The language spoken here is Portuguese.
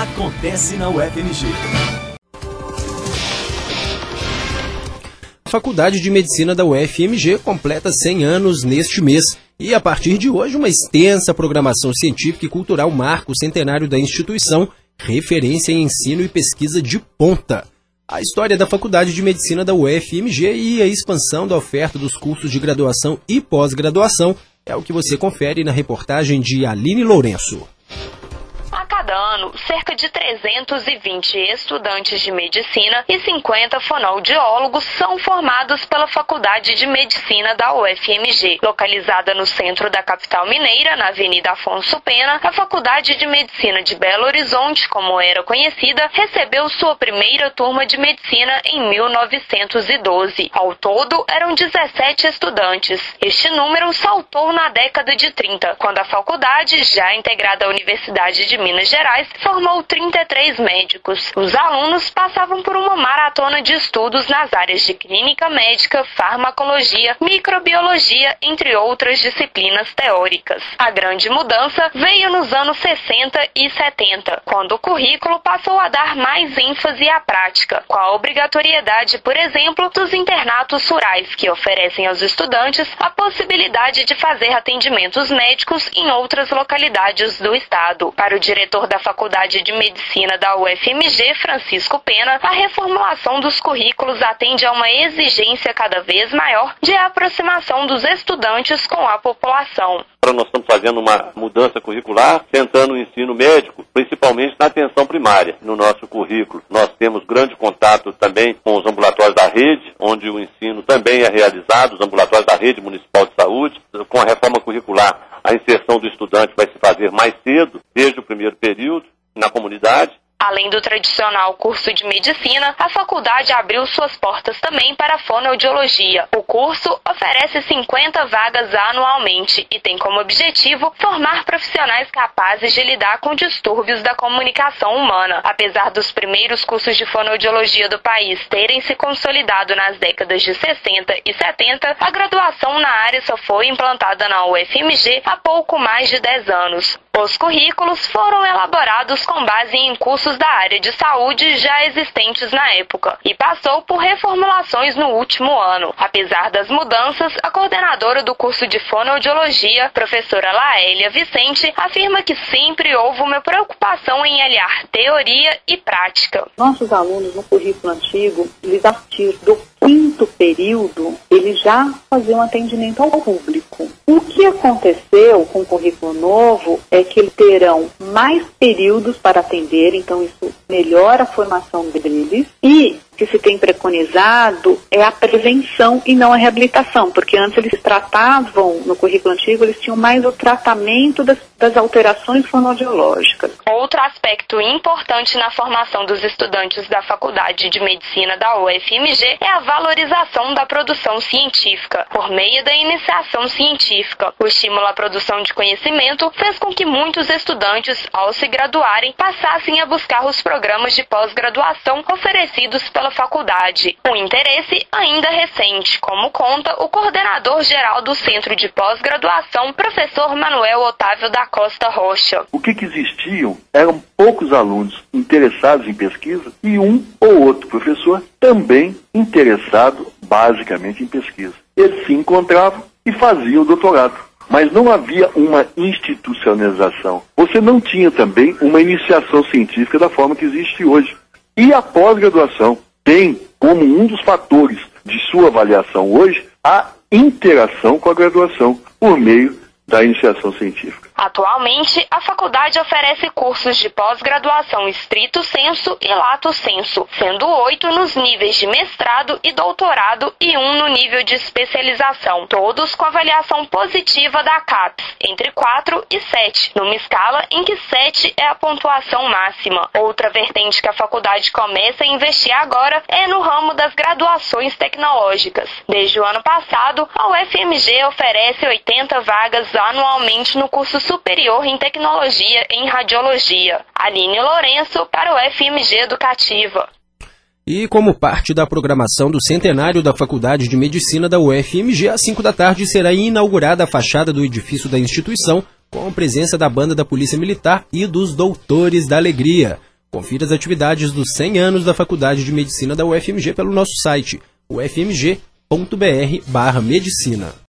acontece na UFMG. A Faculdade de Medicina da UFMG completa 100 anos neste mês e, a partir de hoje, uma extensa programação científica e cultural marca o centenário da instituição, referência em ensino e pesquisa de ponta. A história da Faculdade de Medicina da UFMG e a expansão da oferta dos cursos de graduação e pós-graduação é o que você confere na reportagem de Aline Lourenço. A cada ano, cerca de 320 estudantes de medicina e 50 fonoaudiólogos são formados pela Faculdade de Medicina da UFMG. Localizada no centro da capital mineira, na Avenida Afonso Pena, a Faculdade de Medicina de Belo Horizonte, como era conhecida, recebeu sua primeira turma de medicina em 1912. Ao todo, eram 17 estudantes. Este número saltou na década de 30, quando a faculdade, já integrada à Universidade de Minas Gerais, formou 33 médicos. Os alunos passavam por uma maratona de estudos nas áreas de clínica médica, farmacologia, microbiologia, entre outras disciplinas teóricas. A grande mudança veio nos anos 60 e 70, quando o currículo passou a dar mais ênfase à prática, com a obrigatoriedade, por exemplo, dos internatos rurais, que oferecem aos estudantes a possibilidade de fazer atendimentos médicos em outras localidades do estado. Para o diretor da Faculdade de Medicina da UFMG, Francisco Pena, a reformulação dos currículos atende a uma exigência cada vez maior de aproximação dos estudantes com a população. Nós estamos fazendo uma mudança curricular, centrando o ensino médico, principalmente na atenção primária. No nosso currículo, nós temos grande contato também com os ambulatórios da rede, onde o ensino também é realizado, os ambulatórios da rede municipal de saúde. Com a reforma curricular, a inserção do estudante vai se fazer mais cedo, desde o primeiro período, na comunidade. Além do tradicional curso de medicina, a faculdade abriu suas portas também para a fonoaudiologia. O curso oferece 50 vagas anualmente e tem como objetivo formar profissionais capazes de lidar com distúrbios da comunicação humana. Apesar dos primeiros cursos de fonoaudiologia do país terem se consolidado nas décadas de 60 e 70, a graduação na área só foi implantada na UFMG há pouco mais de 10 anos. Os currículos foram elaborados com base em cursos da área de saúde já existentes na época e passou por reformulações no último ano. Apesar das mudanças, a coordenadora do curso de fonoaudiologia, professora Laélia Vicente, afirma que sempre houve uma preocupação em aliar teoria e prática. Nossos alunos no currículo antigo, eles a partir do 5º período, eles já faziam atendimento ao público. O que aconteceu com o currículo novo é que eles terão mais períodos para atender, então isso melhora a formação deles, e o que se tem preconizado é a prevenção e não a reabilitação, porque antes eles tratavam, no currículo antigo, eles tinham mais o tratamento das alterações fonoaudiológicas. Outro aspecto importante na formação dos estudantes da Faculdade de Medicina da UFMG é a valorização da produção científica, por meio da iniciação científica. O estímulo à produção de conhecimento fez com que muitos estudantes, ao se graduarem, passassem a buscar os programas de pós-graduação oferecidos pela faculdade. Um interesse ainda recente, como conta o coordenador geral do Centro de Pós-Graduação, professor Manuel Otávio da Costa Rocha. O que existiam eram poucos alunos interessados em pesquisa e um ou outro professor também interessado basicamente em pesquisa. Eles se encontravam e faziam o doutorado. Mas não havia uma institucionalização. Você não tinha também uma iniciação científica da forma que existe hoje. E a pós-graduação tem como um dos fatores de sua avaliação hoje a interação com a graduação por meio da iniciação científica. Atualmente, a faculdade oferece cursos de pós-graduação estrito sensu e lato sensu, sendo 8 nos níveis de mestrado e doutorado e 1 no nível de especialização, todos com avaliação positiva da CAPES, entre 4 e 7, numa escala em que 7 é a pontuação máxima. Outra vertente que a faculdade começa a investir agora é no ramo das graduações tecnológicas. Desde o ano passado, a UFMG oferece 80 vagas anualmente no curso superior em tecnologia em radiologia. Aline Lourenço para o UFMG Educativa. E como parte da programação do centenário da Faculdade de Medicina da UFMG, às 5 da tarde será inaugurada a fachada do edifício da instituição, com a presença da banda da Polícia Militar e dos Doutores da Alegria. Confira as atividades dos 100 anos da Faculdade de Medicina da UFMG pelo nosso site, ufmg.br/medicina.